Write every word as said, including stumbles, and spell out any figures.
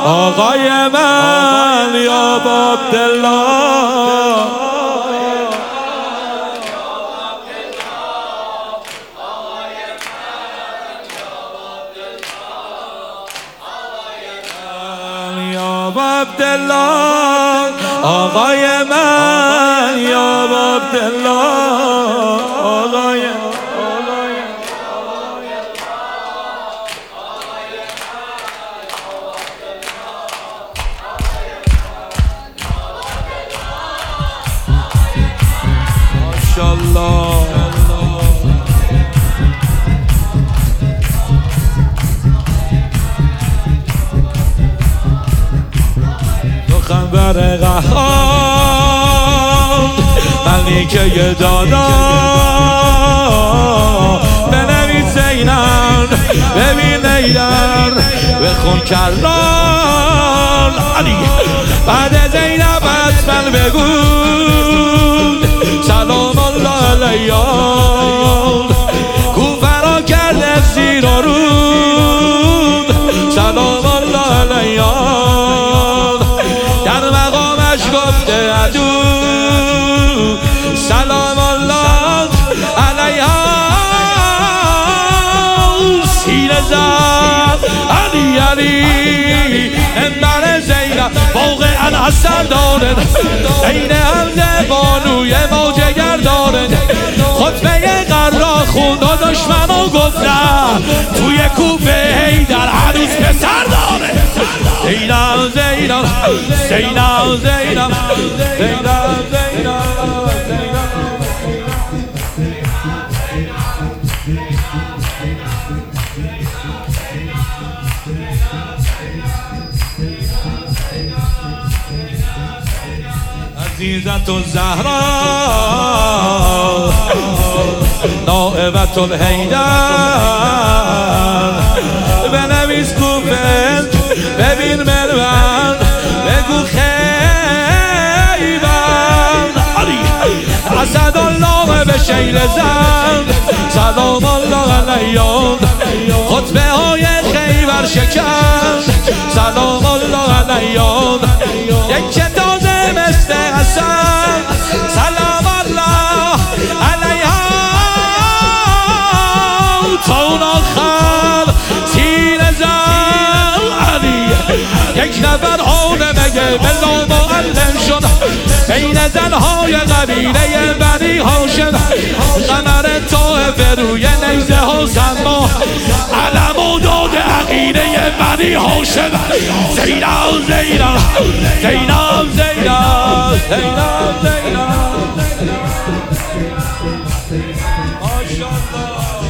آقای من یا عبدالله عبدالله آقای من یا عبدالله آقای ماشاءالله خبر قهار ملیکه دادا بنویس زینب ببین ایدر بخون کرار علی بعد زینب اسمن بگو سلام الله علیه کو فرا کرده زیر و رود سلام الله علیه گفته عدو سلام الله علیها سینه زد علی علی منبر زینب واقعا اثر داره عین حمزه بانوی موجه گرداره خطبه قرا خوند و دشمنو گفتن توی کوفه حیدر هنوز پسر داره زینب زینب زینب زینب زینب زینب عزیزت الزهرا نائبت الحیدر بنویس کوفه ببین مروان بگو خیبر اسد الله به شیر زن سلام الله علیه خطبه های خیبر شکن سلام الله علیه یک تازه مثل حسن سلام الله علیه تا اون آخر سینه زن علی یک نفر آن مگه بلا معلم شد بین زنهای قبیله بنی هاشم قمر طائف روی نیزه حسن ما علم و داد عقیده بنی هاشم زینب زینب زینب زینب زینب زینب ماشاءالله